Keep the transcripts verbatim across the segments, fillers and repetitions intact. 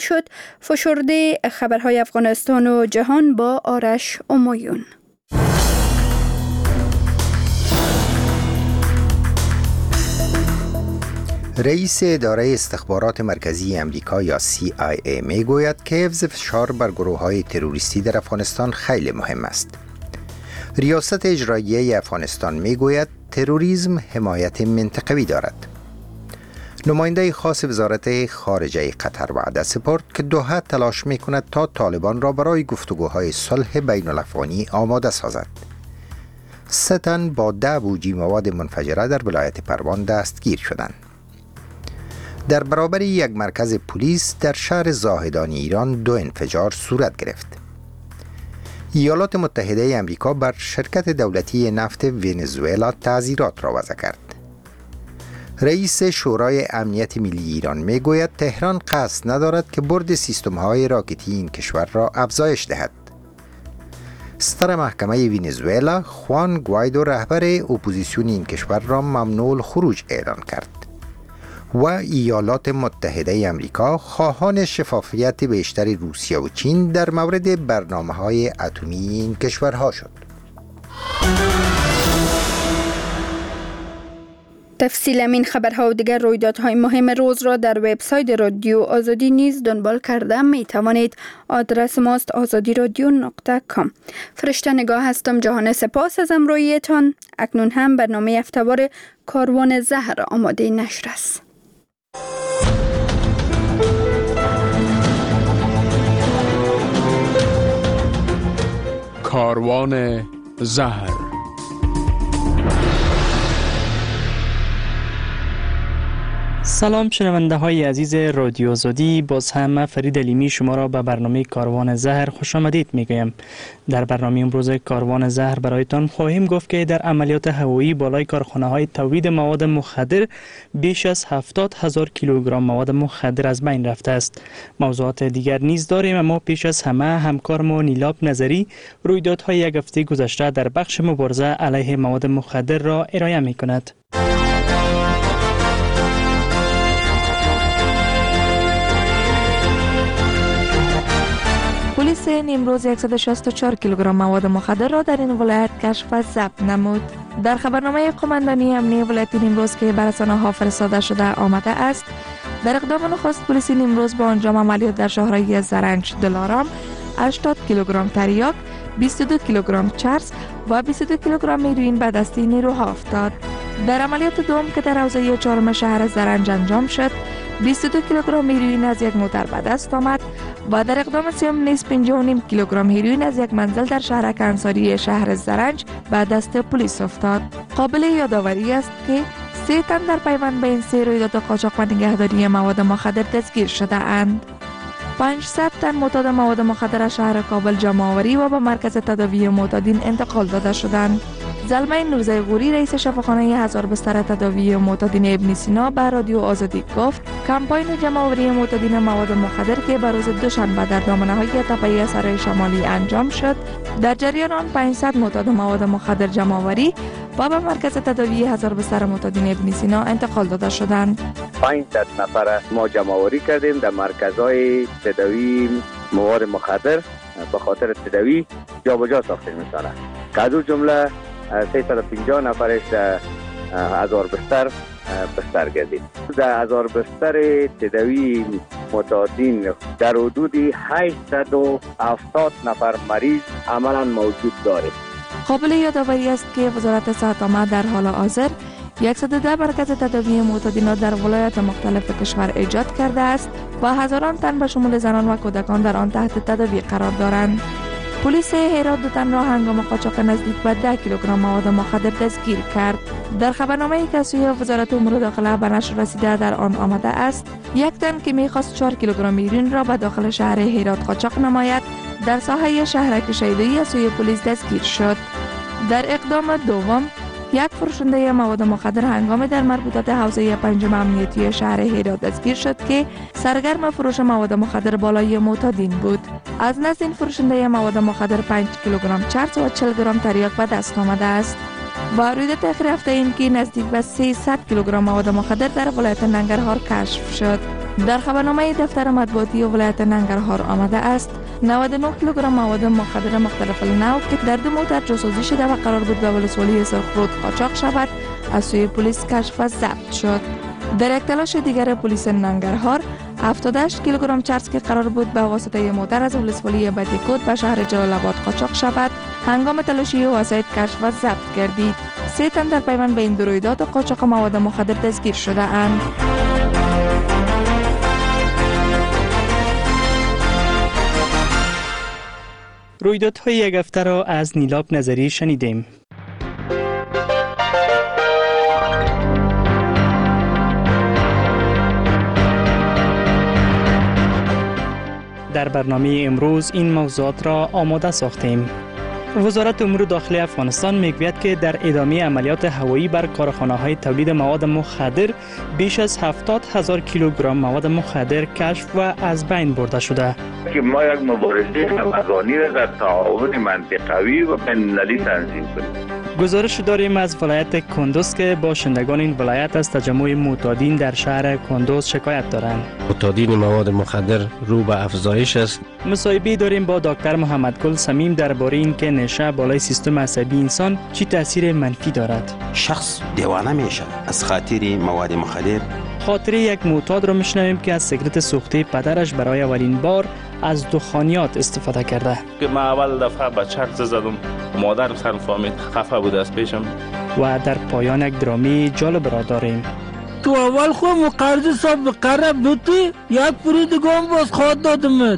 شد. فشرده خبرهای افغانستان و جهان با آرش امایون. رئیس اداره استخبارات مرکزی امریکا یا سی آی ای می گوید که حفظ فشار بر گروه‌های تروریستی در افغانستان خیلی مهم است. ریاست اجراییه افغانستان می گوید تروریسم حمایت منطقوی دارد. نماینده خاص وزارت خارجه قطر وعده سپرد که دوحه تلاش می کند تا طالبان را برای گفتگوهای صلح بین الافغانی آماده سازد. سه تن با ده بوجی مواد منفجره در ولایت پروان دستگیر شدند. در برابر یک مرکز پلیس در شهر زاهدان ایران دو انفجار صورت گرفت. ایالات متحده آمریکا بر شرکت دولتی نفت ونزوئلا تعزیرات را وضع کرد. رئیس شورای امنیت ملی ایران می گوید تهران قصد ندارد که برد سیستم‌های راکتی این کشور را افزایش دهد. صدر محکمه ونزوئلا خوان گوایدو رهبر اپوزیسیون این کشور را ممنوع الخروج اعلان کرد و ایالات متحده آمریکا خواهان شفافیت بیشتر روسیه و چین در مورد برنامه‌های اتمی این کشورها شد. تفصیل این خبرها و دیگر رویدادهای مهم روز را در وبسایت رادیو آزادی نیز دنبال کرده می توانید. آدرس ماست آزادی رادیو نقطه کام. فرشته نگاه هستم. جهان سپاس از همراهیتان. اکنون هم برنامه هفته‌وار کاروان زهر آماده نشر است. کاروان زهر. سلام شنونده های عزیز رادیو آزادی، باز هم فرید علیمی شما را به برنامه کاروان زهر خوش آمدید میگویم. در برنامه امروز کاروان زهر برایتان خواهیم گفت که در عملیات هوایی بالای کارخانه های تولید مواد مخدر بیش از هفتاد هزار کیلوگرم مواد مخدر از بین رفته است. موضوعات دیگر نیز داریم، اما پیش از همه همکارم نیلاب نظری رویدادهای یک هفته گذشته در بخش مبارزه علیه مواد مخدر را ارائه میکند. پلیس نیمروز صد و شصت و چهار کیلوگرم مواد مخدر را در این ولایت کشف و ضبط نمود. در خبرنامه قماندانی امنیه ولایت نیمروز که بر رسانه‌ها فرستاده شده آمده است، در اقدام نخست پلیس نیمروز با انجام عملیات در شهرهای زرنج، دلارام، هشتاد کیلوگرم تریاک، بیست و دو کیلوگرم چرس و بیست و دو کیلوگرم هیروئین به دست نیروها افتاد. در عملیات دوم که در حوزه چهارم شهر زرنج انجام شد، بیست و دو کیلوگرم هیروئین از یک موتر به دست آمد و در اقدام سوم نیز پنجاه و نیم کیلوگرم هیروئین از یک منزل در شهرک انصاری شهر زرنج به دست پلیس افتاد. قابل یادآوری است که سه تن در پیوند به این سه رویداد قاچاق و نگهداری مواد مخدر دستگیر شده اند. پانصد تن معتاد مواد مخدر از شهر کابل جمع آوری و به مرکز تداوی معتادین انتقال داده شدند. زلمه نورزی غوری رئیس شفاخانه هزار بستر تداوی معتادین ابن سینا به رادیو آزادی گفت کمپاین جمع آوری معتادین مواد مخدر که به روز دوشنبه در دامنه‌های تپه‌ای سرای شمالی انجام شد، در جریان آن پانصد معتاد مواد مخدر جمع آوری و به مرکز تداوی هزار بستر معتادین ابن سینا انتقال داده شدند. پانصد نفر ما جمع آوری کردیم در مرکزهای تداوی مواد مخدر به خاطر تداوی جابجا ساخته می‌شود. که از جمله سیصد و پنجاه نفرش در هزار بستر بستر گردید. در هزار بستر تداوی معتادین در حدود هشتصد و هفتاد نفر مریض عملا موجود دارد. قابل یادآوری است که وزارت صحت عامه در حال حاضر صد و ده مرکز تداوی معتادین در ولایات مختلف کشور ایجاد کرده است و هزاران تن به شمول زنان و کودکان در آن تحت تداوی قرار دارند. پلیس هرات دو تن را هنگام قاچاق نزدیک به ده کیلوگرم مواد مخدر دستگیر کرد. در خبرنامه‌ای که سوی وزارت امور داخله به نشر رسیده در آن آمده است، یک تن که می‌خواست چهار کیلوگرم هیروئین را به داخل شهر هرات قاچاق نماید، در ساحه شهرک شیدایی از سوی پلیس دستگیر شد. در اقدام دوم، یک فروشنده مواد مخدر هنگام در مربوطات حوزه پنجم امنیتی شهر هرات دستگیر شد که سرگرم فروش مواد مخدر بالای معتادین بود. از نزد این فروشنده مواد مخدر پنج کیلوگرم چرس و چهل گرم تریاک به دست آمده است. و رویداد آخر هفته این که نزدیک به سیصد کیلوگرم مواد مخدر در ولایت ننگرهار کشف شد. در خبرنامه دفتر مطبوعاتی ولایت ننگرهار آمده است نود و نه کیلوگرم مواد مخدر مختلف النوع که در دو موتر جاسوزی شده و قرار بود به ولسوالی سرخرود قاچاق شود از سوی پلیس کشف و ضبط شد. در یک تلاش دیگر پلیس ننگرهار هفتاد و هشت کیلوگرم چرس که قرار بود به واسطه موتر از ولسوالی بدیکوت به شهر جلال آباد قاچاق شود هنگام تلاشی وسایط کشف و ضبط گردید. سه تن در پیوند به این دو رویداد قاچاق مواد مخدر دستگیر شده اند. رویدادهای یک هفته را از نیلاب نظری شنیدیم. در برنامه امروز این موضوعات را آماده ساختیم. وزارت امور داخلی افغانستان میگوید که در ادامه عملیات هوایی بر کارخانه‌های تولید مواد مخدر بیش از هفتاد هزار کیلوگرم مواد مخدر کشف و از بین برده شده. که ما یک مبارزه همگانی را در تعاون منطقوی و بین‌المللی تنظیم کنیم. گزارش داریم از ولایت کندوز که باشندگان این ولایت از تجمع معتادین در شهر کندوز شکایت دارند. معتادین مواد مخدر رو به افزایش است. مصاحبه داریم با دکتر محمدگل صمیم درباره اینکه نشه بالای سیستم عصبی انسان چی تاثیر منفی دارد. شخص دیوانه میشه از خاطر مواد مخدر. خاطره یک معتاد را میشنویم که از سیگرت سوخته پدرش برای اولین بار از دخانیات استفاده کرده. که من اول دفعه به چرت زدم، مادرم سر فهمید، خفه بود از پیشم. و در پایان یک درامی جالب را داریم. تو اول خود مقرض صاحب قرب بودی یک پرودگان باز خواهد دادمت.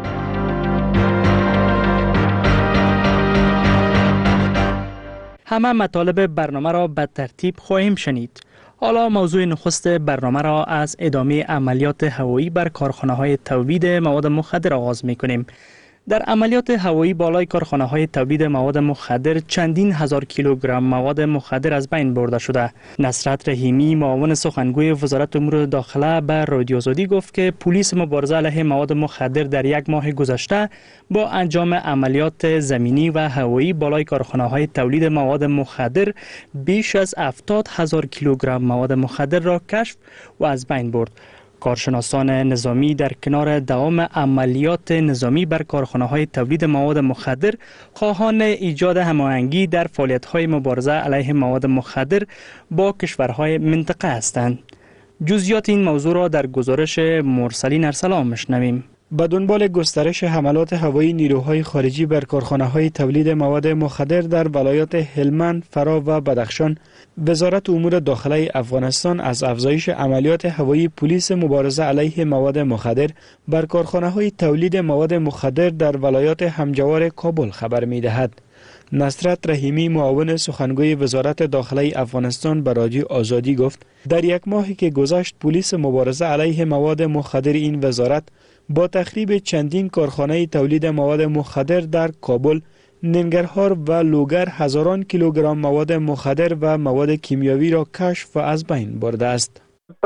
همه مطالب برنامه را به ترتیب خواهیم شنید. حالا موضوع نخست برنامه را از ادامه عملیات هوایی بر کارخانه‌های تولید مواد مخدر آغاز می‌کنیم. در عملیات هوایی بالای کارخانه‌های تولید مواد مخدر چندین هزار کیلوگرم مواد مخدر از بین برده شده. نصرت رحیمی معاون سخنگوی وزارت امور داخله به رادیو آزادی گفت که پلیس مبارزه علیه مواد مخدر در یک ماه گذشته با انجام عملیات زمینی و هوایی بالای کارخانه‌های تولید مواد مخدر بیش از هفتاد هزار کیلوگرم مواد مخدر را کشف و از بین برد. کارشناسان نظامی در کنار دوام عملیات نظامی بر کارخانه‌های تولید مواد مخدر خواهان ایجاد هماهنگی در فعالیت‌های مبارزه علیه مواد مخدر با کشورهای منطقه هستند. جزئیات این موضوع را در گزارش مرسلین ارسلان میشنویم. به دنبال گسترش حملات هوایی نیروهای خارجی بر کارخانه‌های تولید مواد مخدر در ولایات هلمند، فرا و بدخشان، وزارت امور داخلی افغانستان از افزایش عملیات هوایی پلیس مبارزه علیه مواد مخدر بر کارخانه‌های تولید مواد مخدر در ولایات همجوار کابل خبر می‌دهد. نصرت رحیمی معاون سخنگوی وزارت داخلی افغانستان به رادیو آزادی گفت در یک ماهی که گذشت پلیس مبارزه علیه مواد مخدر این وزارت با تخریب چندین کارخانه تولید مواد مخدر در کابل، ننگرهار و لوگر هزاران کیلوگرم مواد مخدر و مواد کیمیاوی را کشف و از بین برده است.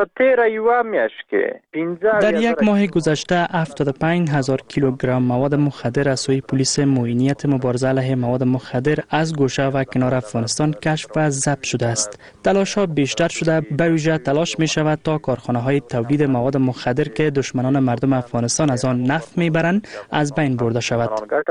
در یک ماه گذشته هفتاد و پنج هزار کیلوگرم مواد مخدر از سوی پلیس معینیت مبارزه علیه مواد مخدر از گوشه و کنار افغانستان کشف و ضبط شده است. تلاش‌ها بیشتر شده، به ویژه تلاش می شود تا کارخانه‌های تولید مواد مخدر که دشمنان مردم افغانستان از آن نفع میبرند از بین برده شود.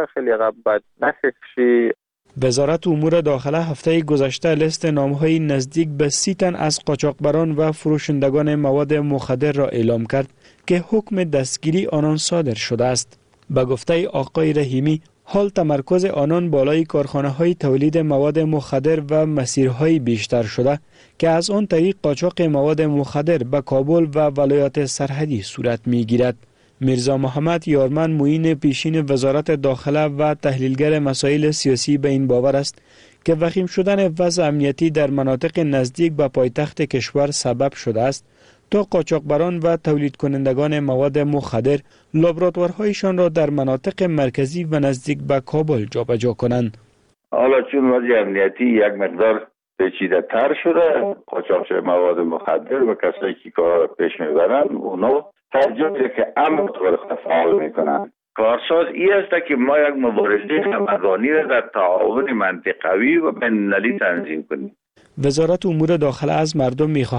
وزارت امور داخله هفته گذشته لیست نام‌های نزدیک به سی تن از قاچاقبران و فروشندگان مواد مخدر را اعلام کرد که حکم دستگیری آنان صادر شده است. به گفته آقای رحیمی، حال تمرکز آنان بالای کارخانه‌های تولید مواد مخدر و مسیرهای بیشتر شده که از آن طریق قاچاق مواد مخدر به کابل و ولایات سرحدی صورت می‌گیرد. میرزا محمد یارمن معین پیشین وزارت داخله و تحلیلگر مسائل سیاسی به این باور است که وخیم شدن وضع امنیتی در مناطق نزدیک به پایتخت کشور سبب شده است تا قاچاقبران و تولید کنندگان مواد مخدر لابراتوارهایشان را در مناطق مرکزی و نزدیک به کابل جابجا کنند. حالا چون وضع امنیتی یک مقدار پیچیده تر شده، قاچاقچی مواد مخدر و کسایی که کار پیش میبرند اونا ترجمه که امن طور فعال میکنند. کارساز ای است که ما یک مبارزه همگانی را در تعاون منطقوی و بین‌المللی تنظیم کنیم. وزارت امور داخله از مردم میخواهد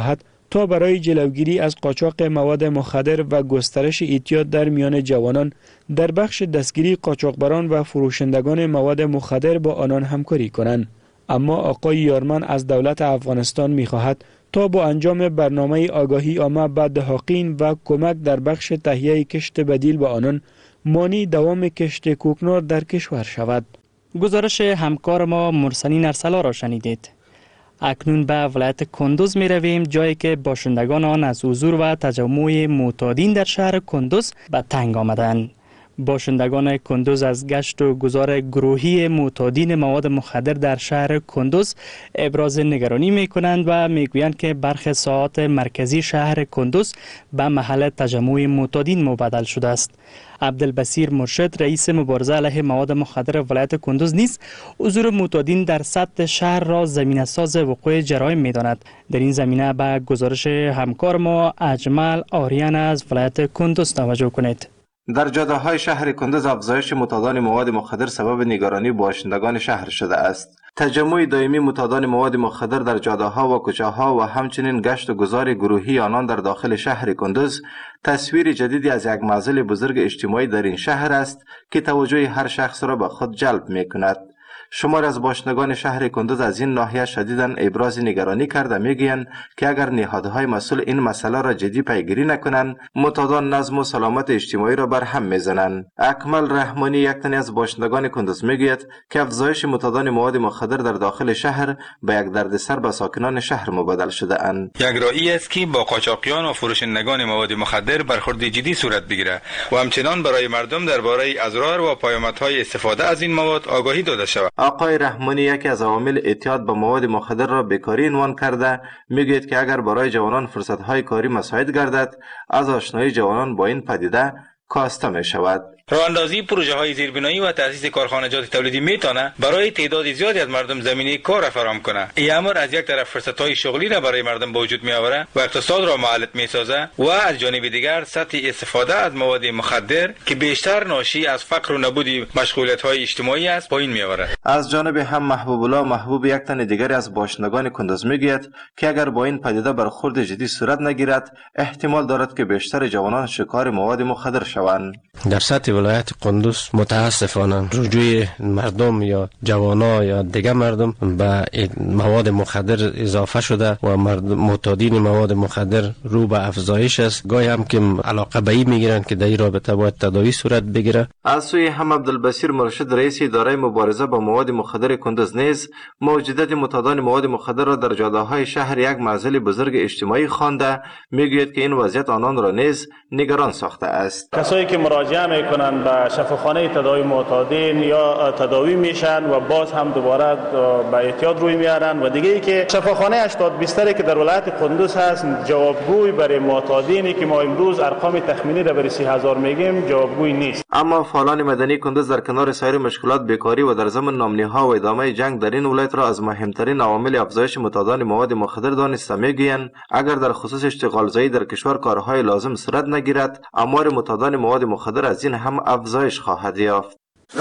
تا برای جلوگیری از قاچاق مواد مخدر و گسترش اعتیاد در میان جوانان در بخش دستگیری قاچاقبران و فروشندگان مواد مخدر با آنان همکاری کنند. اما آقای یارمن از دولت افغانستان می‌خواهد تا با انجام برنامه آگاهی عامه به دهاقین و کمک در بخش تهیه کشت بدیل به آنان مانی دوام کشت کوکنار در کشور شود. گزارش همکار ما مرسنین ارسلا را شنیدید. اکنون به ولایت کندوز می رویم، جایی که باشندگان آن از حضور و تجمع معتادین در شهر کندوز به تنگ آمدند. باشندگان کندوز از گشت و گذار گروهی معتادین مواد مخدر در شهر کندوز ابراز نگرانی می کنند و می گویند که برخی ساحات مرکزی شهر کندوز به محل تجمع معتادین مبدل شده است. عبدالبصیر مرشد رئیس مبارزه علیه مواد مخدر ولایت کندوز نیز حضور معتادین در سطح شهر را زمینه ساز وقوع جرایم می داند. در این زمینه به گزارش همکار ما اجمل آریان از ولایت کندوز توجه کنید. در جاده‌های شهر کندوز افزایش معتادان مواد مخدر سبب نگرانی باشندگان شهر شده است. تجمع دائمی معتادان مواد مخدر در جاده‌ها و کوچه‌ها و همچنین گشت و گذار گروهی آنان در داخل شهر کندوز تصویر جدیدی از یک معضل بزرگ اجتماعی در این شهر است که توجه هر شخص را به خود جلب می‌کند. شمار از باشندگان شهر کندوز از این ناحیه شدیداً ابراز نگرانی کرده میگویند که اگر نهادهای مسئول این مسئله را جدی پیگیری نکنند، معتادان نظم و سلامت اجتماعی را بر هم میزنند. اکمل رحمانی یک تن از باشندگان کندوز میگوید که افزایش معتادان مواد مخدر در داخل شهر به یک دردسر به ساکنان شهر مبادل شده اند. یک راهی است که با قاچاقیان و فروشندگان مواد مخدر برخورد جدی صورت بگیرد و همچنان برای مردم درباره اضرار و پیامدهای استفاده از این مواد آگاهی داده شود. آقای رحمانی یکی از عوامل اعتیاد به مواد مخدر را بیکاری عنوان کرده میگوید که اگر برای جوانان فرصت‌های کاری مساعد گردد، از آشنایی جوانان با این پدیده کاسته می شود. راه اندازی پروژه های زیربنایی و تأسیس کارخانجات تولیدی میتونه برای تعداد زیادی از مردم زمینه کار فراهم کنه. این امر از یک طرف فرصت های شغلی را برای مردم به وجود می آوره و اقتصاد را معلق می سازه و از جانب دیگر سطح استفاده از مواد مخدر که بیشتر ناشی از فقر و نبود مشغولیت های اجتماعی است پایین می آوره. از جانب هم محبوب الله محبوب یک تن دیگری از باشندگان کندوز میگوید که اگر با این پدیده برخورد جدی صورت نگیرد، احتمال دارد که بیشتر جوانان شکار مواد مخدر شوند. در سطح ولایت کندوز متاسفانه رجوع مردم یا جوانا یا دیگر مردم به مواد مخدر اضافه شده و معتادین مواد مخدر رو به افزایش است. گاهی هم که علاقه به این میگیرن که در این رابطه باید تداوی صورت بگیره. از سوی هم عبدالبصیر مرشد رئیس اداره مبارزه با مواد مخدر کندوز نیز موجودیت معتادان مواد مخدر را در جاده‌های شهر یک معضل بزرگ اجتماعی خوانده میگوید که این وضعیت آنان را نیز نگران ساخته است. کسایی که مراجعه میکنن به شفاخانه تداوی معتادین یا تداوی میشن و باز هم دوباره به اعتیاد روی میارن و دیگه ای که شفاخانه هشتاد بیستری که در ولایت کندوز هست جوابگوی برای معتادینی که ما امروز ارقام تخمینی را برای سی هزار میگیم جوابگوی نیست. اما فعالان مدنی کندوز در کنار سایر مشکلات بیکاری و در ضمن نامنی‌ها و ادامه جنگ در این ولایت را از مهمترین عوامل افزایش معتادان مواد مخدر دانسته میگویند اگر در خصوص اشتغال زایی در کشور کارهای لازم صورت نگیرد، آمار معتادان مواد مخدر از این هم افزایش خواهد یافت.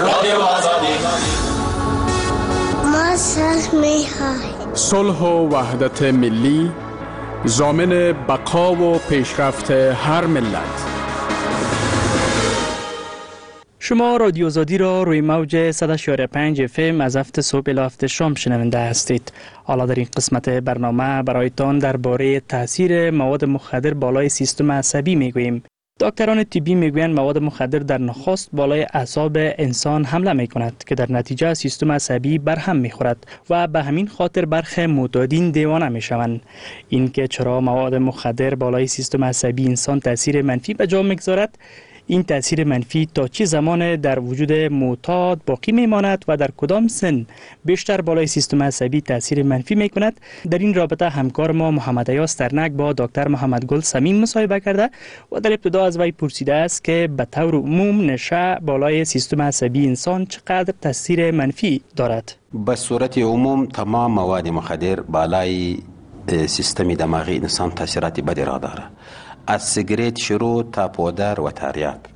ما صلح می‌خواهیم. صلح و وحدت ملی ضامن بقا و پیشرفت هر ملت. شما رادیو آزادی را روی موج صد و شش و پنج اف ام از هفت صبح الی هفت شام شنونده هستید. حالا در این قسمت برنامه برایتان درباره تاثیر مواد مخدر بالای سیستم عصبی میگوییم. دکتران طبی میگویند مواد مخدر در نخست بالای اعصاب انسان حمله میکند که در نتیجه سیستم عصبی برهم میخورد و به همین خاطر برخی معتادین دیوانه میشوند. این که چرا مواد مخدر بالای سیستم عصبی انسان تاثیر منفی به جا میگذارد، این تاثیر منفی تا چه زمان در وجود معتاد باقی میماند و در کدام سن بیشتر بالای سیستم عصبی تاثیر منفی میکند، در این رابطه همکار ما محمد ایاس ترنک با دکتر محمد گل صمیم مصاحبه کرده و در ابتدا از وی پرسیده است که به طور عموم نشه بالای سیستم عصبی انسان چقدر تاثیر منفی دارد. به صورت عموم تمام مواد مخدر بالای سیستم دماغی انسان تاثیرات بدی را داره، از سیگریت شروع تا پودر و تریاک.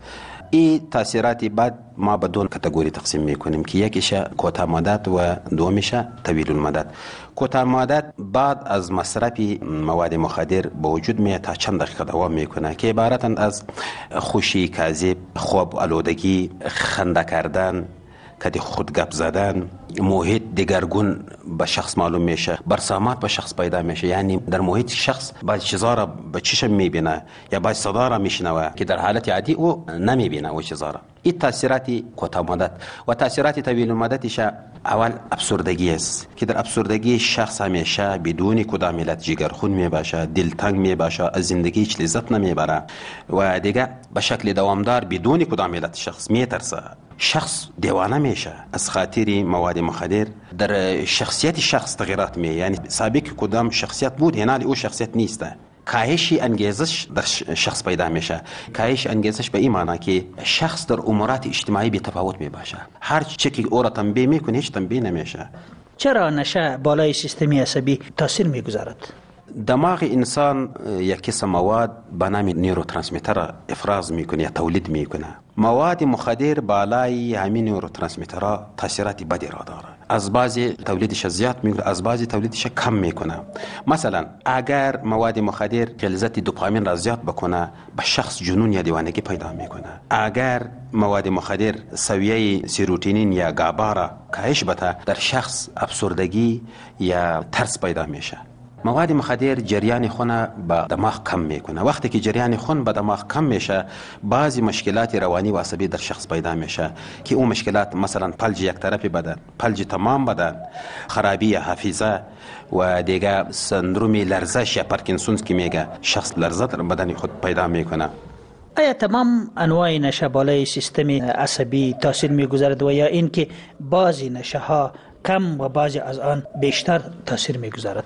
این تاثیرات بد ما به دو کاتگوری تقسیم میکنیم که یکیش کوتاه مدت و دومیش طویل المدت. کوتاه مدت بعد از مصرف مواد مخدر به وجود میاد تا چند دقیقه دوام میکنه که عبارتند از خوشی کاذب، خواب آلودگی، خنده کردن، کدی خود گپ زدن، محیط دگرگون به شخص معلوم میشه، برسامات به شخص پیدا میشه. یعنی در محیط شخص بعض چیزا را به چشم میبینه یا بعض صدا را میشنوه که در حالت عادی او نمیبینه او چیزا را. این تاثیرات کوتاه مدت. و تاثیرات طویل مدتش اول افسردگی است که در افسردگی شخص همیشه بدون کدام علت جگرخون میباشه، دلتنگ میباشه، از زندگی هیچ لذت نمیبره و دیگه به شکل دوامدار بدون کدام علت شخص میترسه. شخص دیوانه میشه از خاطر مواد مخدر. در شخصیت شخص تغییرات می، یعنی سابق کدام شخصیت بود هنال او شخصیت نیسته. کاهش انگیزش در شخص پیدا میشه. کاهش انگیزش به این معنی که شخص در امورات اجتماعی بی تفاوت می باشه. هر چی که او را تنبیه میکنه هیچ تنبیه نمیشه. چرا نشه بالای سیستمی عصبی تاثیر میگذارد؟ دماغ انسان یک قسم مواد به نام نیوروترانسمیتر افراز میکنه یا تولید میکنه. مواد مخدر بالای همین نیوروترانسمیترها تاثیرات بدی را داره. از بعضی تولیدش زیاد میکنه، از بعضی تولیدش کم میکنه. مثلا اگر مواد مخدر غلظت دوپامین را زیاد بکنه به شخص جنون یا دیوانگی پیدا میکنه. اگر مواد مخدر سویه سیروتونین یا گابا را کاهش بده در شخص افسردگی یا ترس پیدا میشه. مواد مخدر جریان خون به دماغ کم میکنه. وقتی که جریان خون به دماغ کم میشه بعضی مشکلات روانی و عصبی در شخص پیدا میشه که اون مشکلات مثلا فلج یک طرفی بدن، فلج تمام بدن، خرابی حافظه و دیگه سندروم لرزش یا پارکینسونز که میگه شخص لرزه در بدن خود پیدا میکنه. آیا تمام انواع نشه بالای سیستم عصبی تاثیر میگذارد و یا اینکه بعضی نشه ها کم و بعضی از آن بیشتر تاثیر میگذارد؟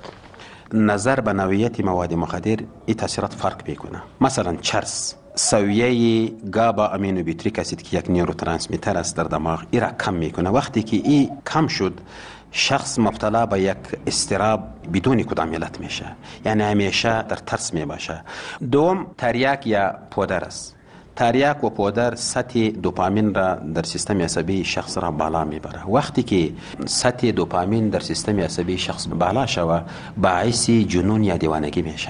نظر به نوعیت مواد مخدر این تاثیرات فرق میکنه. مثلا چرس سویه گابا امینوبیوتریک اسید که یک نیوروترانسمیتر است در دماغ این را کم میکنه. وقتی که این کم شد شخص مبتلا به یک استراب بدون کدام علت میشه، یعنی همیشه در ترس میباشه. دوم تریاک یا پودر است. تریاک و پودر سطح دوپامین را در سیستم عصبی شخص را بالا میبره. وقتی که سطح دوپامین در سیستم عصبی شخص بالا شوه باعث جنون یا دیوانگی میشه.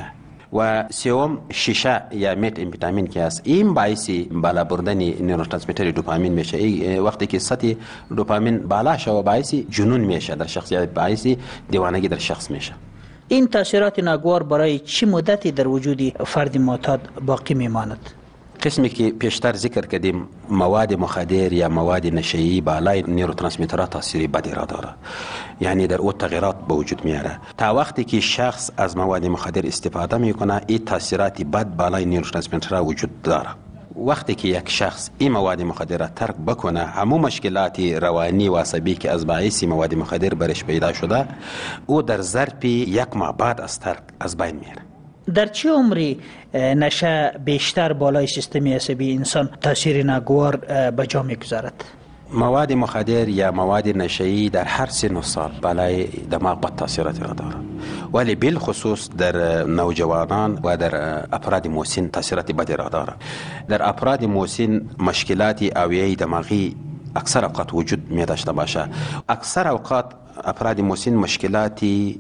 و سوم شیشه یا مت امفیتامین که است این باعث بالا بردن نیوروترانسمیتر دوپامین میشه. وقتی که سطح دوپامین بالا شوه باعث جنون میشه در شخص یا باعث دیوانگی در شخص میشه. این تاثیرات ناگوار برای چه مدتی در وجود فرد معتاد باقی میماند؟ قسمی که پیشتر ذکر کردیم مواد مخدر یا مواد نشه‌ای بالای نیوروترانسمیترها تاثیری بدی را داره، یعنی در او تغییرات به وجود میاره. تا وقتی که شخص از مواد مخدر استفاده میکنه این تاثیرات بد بالای نیوروترانسمیترها وجود داره. وقتی که یک شخص این مواد مخدر را ترک بکنه همون مشکلات روانی و عصبی که از باعث مواد مخدر برش پیدا شده او در ظرف یک ماه بعد از ترک از بین میره. در چه عمری نشه بیشتر بالای سیستم عصبی انسان تاثیر ناگوار به جا میگذارد؟ مواد مخدر یا مواد نشه‌ای در هر سن و سال بالای دماغ بد تاثیرات را دارد، ولی بالخصوص در نوجوانان و در افراد مسن تاثیرات بدی را دارد. در افراد مسن مشکلات اوعیه دماغی اکثر اوقات وجود می داشته باشه. اکثر اوقات افراد مسن مشکلاتی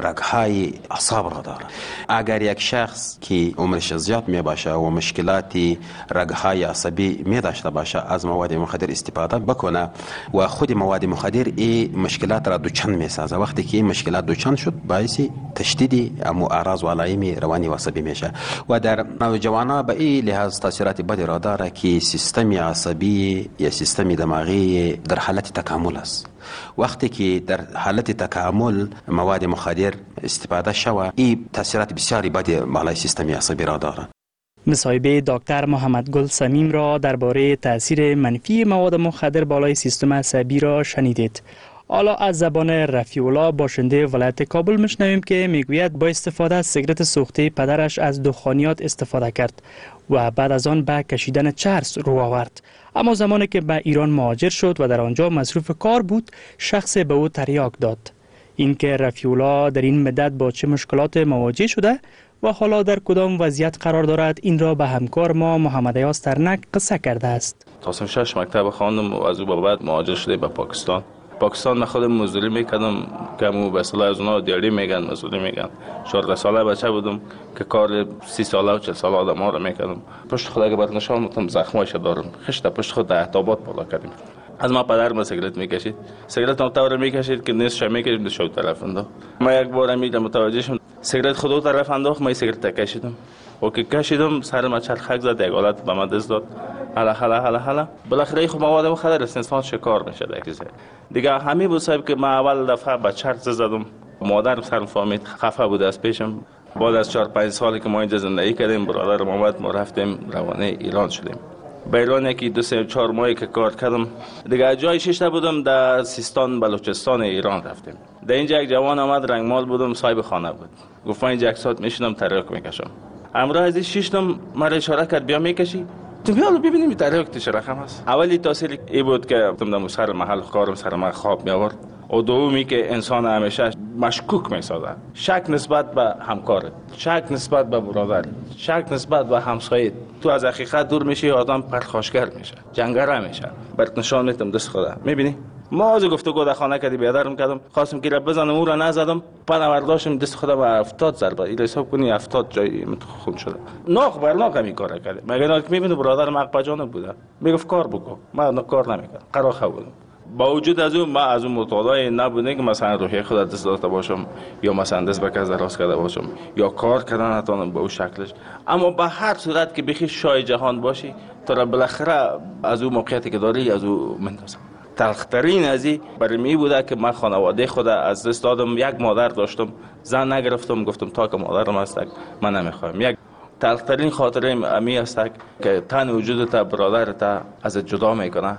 رگهای اعصاب را دارد. اگر یک شخص که عمرش زیاد می باشه و مشکلاتی رگهای عصبی می داشته باشه از مواد مخدر استفاده بکنه و خود مواد مخدر این مشکلات را دوچند می سازه. وقتی که این مشکلات دوچند شد باعث تشدید امو اعراض و علائم روانی و عصبی میشه. و در نوجوانان به این لحاظ تاثیرات بدی را داره که سیستم عصبی یا سیستم دماغی در حالت تکامل است. وقتی که در حالت تکامل مواد مخدر استفاده شود این تاثیرات بسیاری بدی بالای سیستم عصبی را دارد. مصاحبه دکتر محمد گل صمیم را درباره تاثیر منفی مواد مخدر بالای سیستم عصبی را شنیدید. حالا از زبان رفیع‌الله باشنده ولایت کابل میشنویم که میگوید با استفاده از سیگارت سوخته پدرش از دخانیات استفاده کرد و بعد از آن به کشیدن چرس رو آورد. اما زمانی که به ایران مهاجر شد و در آنجا مصروف کار بود شخص به او تریاک داد. اینکه رفیع‌الله در این مدت با چه مشکلات مواجه شده و حالا در کدام وضعیت قرار دارد این را به همکار ما محمد ایاز ترنک قصه کرده است. تا سن شش مکتب خواندم و از او به بعد مهاجر شده به پاکستان. پاکستان من خودم مزدوری میکردم که مو به اصطلاح از اونها دیاری میگن، مزدوری میگن. چهارده ساله بچه بودم که کار سی ساله و چهل ساله آدم‌ها رو میکردم. پشت خود اگه برات نشون بدم زخمایش دارم. خشت پشت خود ده تا باد بالا کردیم. از ما پدرم سیگارت میکشید. سیگارت نوتاور میکشید که نیست شمی کشید شو طرف انداخت. ما یک بار میدم متوجه شدم سیگارت خودو طرف انداخت، ما سیگارت کشیدم. و که کشیدم سرم چرخک زد، یک حالت به من دست داد. حالا حالا حالا حالا بالاخره خب مواد مخدر است، انسان شکار میشه دیگه. دیگه همین بود صاحب که من اول دفعه به چرت زدم. مادرم سرم فهمید، خفه بود از پیشم. بعد از چهار پنج سالی که ما اینجا زندگی کردیم، برادرم اومد، ما رفتیم روانه ایران شدیم. به ایران یکی دو سه چهار ماهی که کار کردم، دیگه جای شش بودم در سیستان بلوچستان ایران رفتیم. در اینجا یک جوان آمد، رنگمال بودم، صاحب خانه بود. گفت من اینجا یک ساعت میشینم تریاک میکشم. امروز از ششم مرا اشاره کرد بیا میکشی. تو بیا ببینیم تریاک چه رقم است. اولی تاثیر ای بود که گفتم سر محل کارم سر من خواب می آورد. و دومی که انسان همیشه مشکوک میسازه. شک نسبت به همکارت، شک نسبت به برادر، شک نسبت به همسایت. تو از حقیقت دور میشی، آدم پرخاشگر میشه، جنگره میشه. برات نشان میدم دست خدا. میبینی؟ ما از گفتگو در خانه کردی بیادرم کردم، خواستم که بزنم او را نزدم، پناه برداشتم دست خدا به هفتاد ضربه. این حساب کنی هفتاد جای خون شده. ناق بر ناق همین کارا کرد. مگه ناک میبینه برادرم حق پجانه بوده. میگفت کار بکن. من کار نمیکردم. قراخه بودم. با وجود از اون ما از اون مطالعه نبوده که مثلا روحیه خود دست داشته باشم یا مثلا دست به کس دراز کرده باشم یا کار کردن نتونم به اون شکلش، اما به هر صورت که بخی شای جهان باشی تا بالاخره از اون موقعیتی که داری از اون مندازم. تلخترین ازی برای می بوده که من خانواده خود از دست دادم. یک مادر داشتم، زن نگرفتم، گفتم تا که مادرم هست من نمیخوایم. یک تلخترین خاطره امی است که تن وجودت برادرت از جدا میکنه.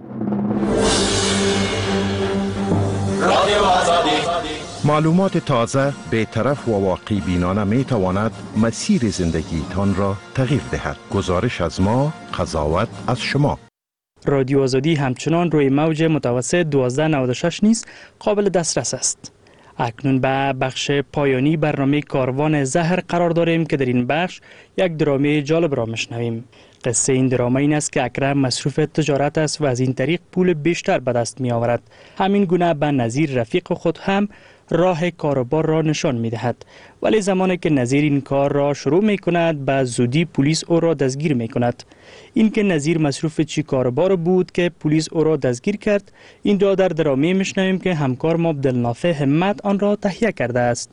معلومات تازه، بی‌طرف و واقعی بینانه می تواند مسیر زندگی تان را تغییر دهد. گزارش از ما، قضاوت از شما. رادیو آزادی همچنان روی موج متوسط دوازده نود و شش نیز قابل دسترس است. اکنون به بخش پایانی برنامه کاروان زهر قرار داریم که در این بخش یک درامه جالب را میشنویم. قصه این درامه این است که اکرم مصروف تجارت است و از این طریق پول بیشتر به دست می آورد. همین گونه به نظیر رفیق خود هم راه کاروبار را نشان می دهد. ولی زمانی که نظیر این کار را شروع می کند به زودی پلیس او را دستگیر می کند. این که نظیر مصروف چی کاروبار بود که پلیس او را دستگیر کرد، این را در درامه می شنویم که همکار ما عبدالنافع همت آن را تهیه کرده است.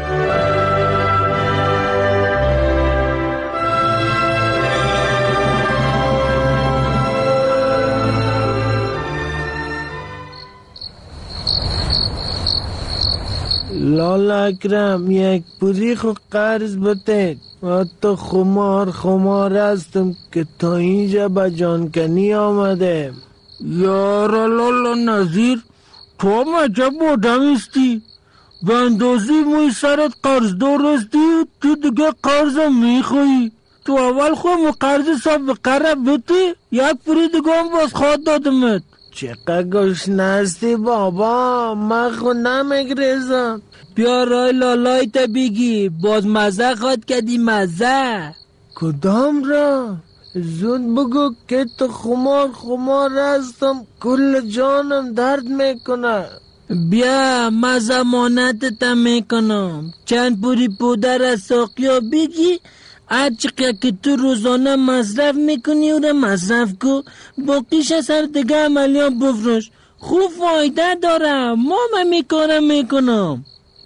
لالا اکرم یک پوری خو قرض بده. من تو خمار خمار هستم که تا اینجا به جانکنی آمده. یارا لالا نظیر، تو مجب آدم استی؟ به اندازی موی سرت قرض دار استی، تو دیگه قرضم میخوایی. تو اول خواهم قرض سب به قرب بده، یک پوری دیگه هم باز خواد دادمت. چقدر گشنه هستی بابا، من خود نمیگریزم. بیا رای لالای تا بگی، باز مزه خواد کردی مزه. کدام را؟ زود بگو که تو خمار خمار هستم، کل جانم درد میکنه. بیا من زمانتت میکنم، چند پوری پودر از ساقیا بگی، هر چقدر که تو روزانه مصرف میکنی او را مصرف کن، باقیش از هر دیگه عملیان بفروش. خوب فایده داره، ما من میکارم میکنم.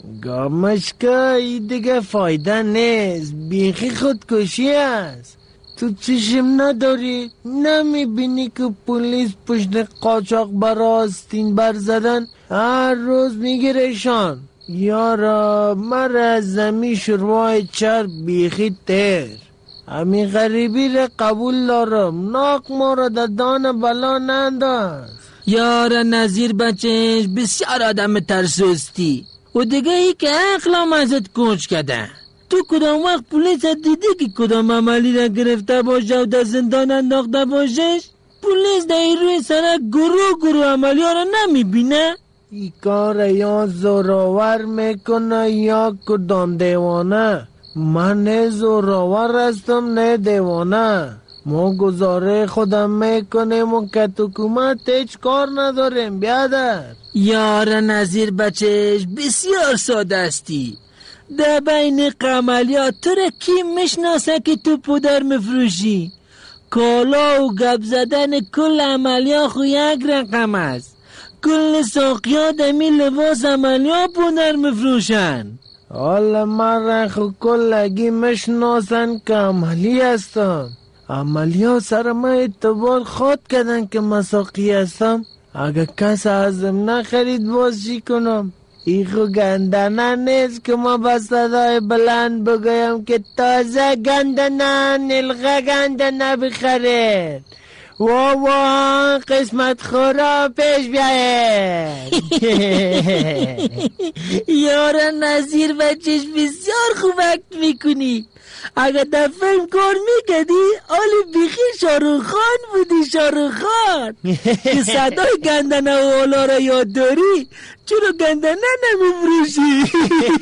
گامشکا این دیگه فایده نیست، بیخی خودکشی است. تو چشم نداری؟ نمیبینی که پلیس پشت قاچاق برا آستین بر زدن هر روز میگیرشان؟ یارا مرا از زمین شروع چرب بیخی تر. همین غریبی را قبول دارم، ناک ما را در دان بلا ننداز. یارا نظیر بچهش بسیار آدم ترسوستی و دیگه ای که اقلام ازت کنج کده. تو کدام وقت پولیس دیدی که کدام عملی را گرفته باشه و در زندان انداخته باشش؟ پولیس در این روی سرک گروه گروه عملی ها را نمیبینه؟ ای کار یا زوراور میکنه یا کدام دیوانه. من نه زوراور هستم نه دیوانه. ما گزاره خودم میکنیم و که حکومت هیچ کار نداریم بیادر. یار نظیر بچهش بسیار ساده استی. در بین قملیات تو را کی میشناسه که تو پودر مفروشی؟ کالا و گپ زدن کل عملیات خو یک رقم است. کل ساقیات امی لباس عملیات پودر مفروشن. حالا من را خو کلگی میشناسن که عملی هستم. عملیات سر من اعتبار خواد کردن که مساقی هستم. اگه کس ازم نخرید باز چی کنم؟ ایخو گندنه نیست که ما با صدای بلند بگویم که تازه گندنه نلغه گندنه بخرید. وا وا قسمت خورا پیش بیاید. یار نظیر بچهش بسیار خوب اکت میکنی. اگر در فیلم کار میکردی آلی بیخی شاروخ خان بودی، شاروخ خان. که صدای گندنه و اولا را یاد داری چرا گندنه نمیفروشی؟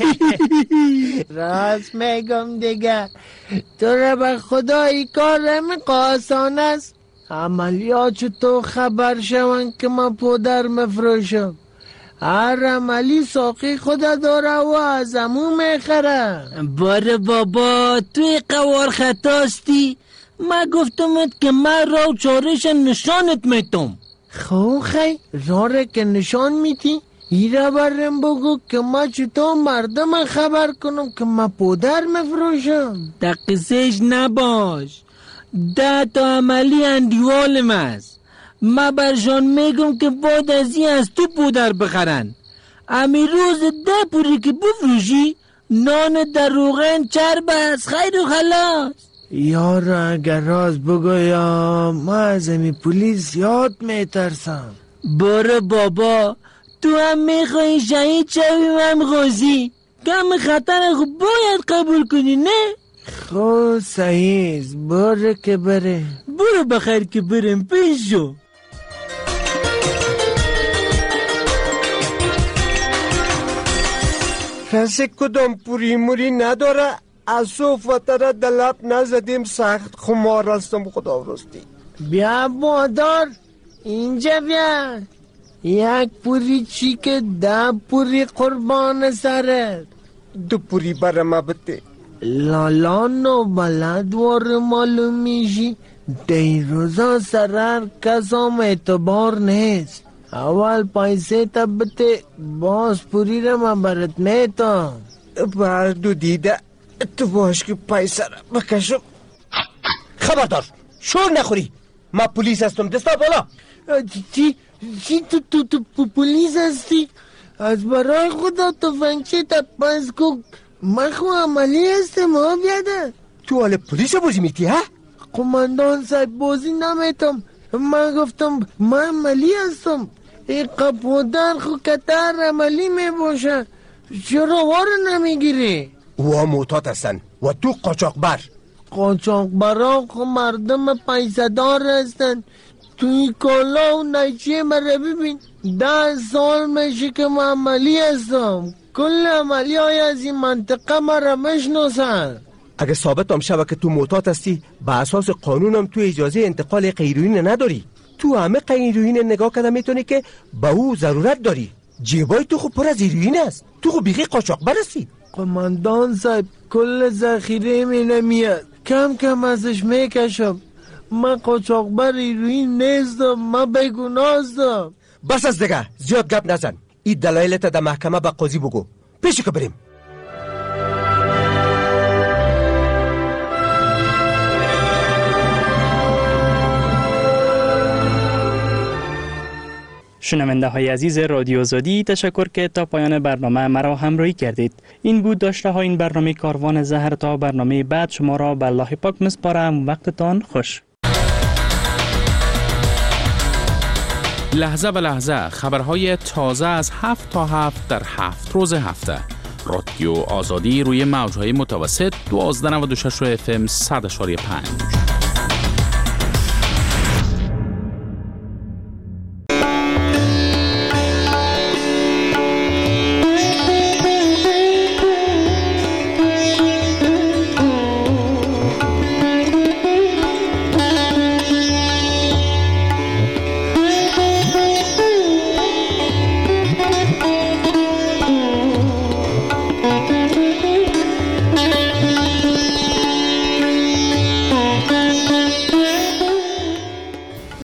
راست میگم دیگه. تو را به خدای کار میقاسان است. عملیات تو خبر شون که ما پودر مفروشم. هر عملی ساقی خود داره و از امو میخره. باره بابا توی قوار خطاستی. من گفتمت که من را و چارش نشانت میتم. خو خی راره که نشان میتی؟ ایره برم بگو که ما چطور مردم خبر کنم که ما پودر مفروشم. در قصهش نباش. ده تا عملی اندیوالم است. ما برشان میگم که بعد از این از تو پودر بخرن. امی روز ده پوری که بفروشی نان در روغن چرب است. خیر و خلاص. یار اگر راز بگویم ما از امی پولیس یاد میترسم. باره بابا تو هم میخوایی شهید شویم هم غازی. کم خطر خوب باید قبول کنی نه؟ خو صحیح باره که بره. برو بخیر که برم پیش شو. کسی کدام پوری موری نداره. از صوفت را دلب نزدیم سخت خمار هستم خدا راستی. بیا بادار اینجا بیا. یک پوری چی که ده پوری قربان سرت. دو پوری برای ما بده. لالان و بلد وار معلوم میشی. دیروزا سرر کسام اعتبار نیست. اول پیسه تا بده باز پوری را من برات میتم. بردو دیده تو باش که پیسه را بکشم. خبردار شور نخوری. ما پولیس هستم دستا بالا. چی؟ چی تو تو تو پولیس هستی؟ از برای خدا تفنگچه تا پس کو. من خو عملی هستم ها بیاده. تو حال پولیس بازی میتی ها؟ قماندان صاحب بازی نمیتم. من گفتم من عملی هستم. این قپودر خو کتر عملی میباشه. چرا وار نمیگیری؟ و موتات هستن و تو قاچاقبر. قاچاقبران خو مردم پیسه دار هستن. توی کالا و نیچه مرا ببین. ده سال میشه که من عملی هستم. کل عملی های از این منطقه مرا میشناسن. اگه ثابت هم شود که تو معتاد هستی به اساس قانونم تو اجازه انتقال غیروین نداری. تو همه غیروین نگاه کرده میتونی که به او ضرورت داری. جیبای تو خوب پر از هیروئین است. تو خوب بیخی قاچاقبر هستی. قماندان صاحب کل ذخیره می نمیاد. کم کم ازش میکشم. من قاچاقبر هیروئین نیستم. من بیگناه هستم. بس از دیگه زیاد گپ نزن. این دلایلت در محکمه به قاضی بگو. پیشی که بریم. شنونده های عزیز رادیو آزادی، تشکر که تا پایان برنامه مرا همراهی کردید. این بود داشته ها این برنامه کاروان زهر. تا برنامه بعد شما را به الله پاک میسپارم. وقتتان خوش. لحظه به لحظه خبرهای تازه از هفت تا هفت در هفت روز هفته. رادیو آزادی روی موجهای متوسط دوازده نود و شش اف ام صد و پنج.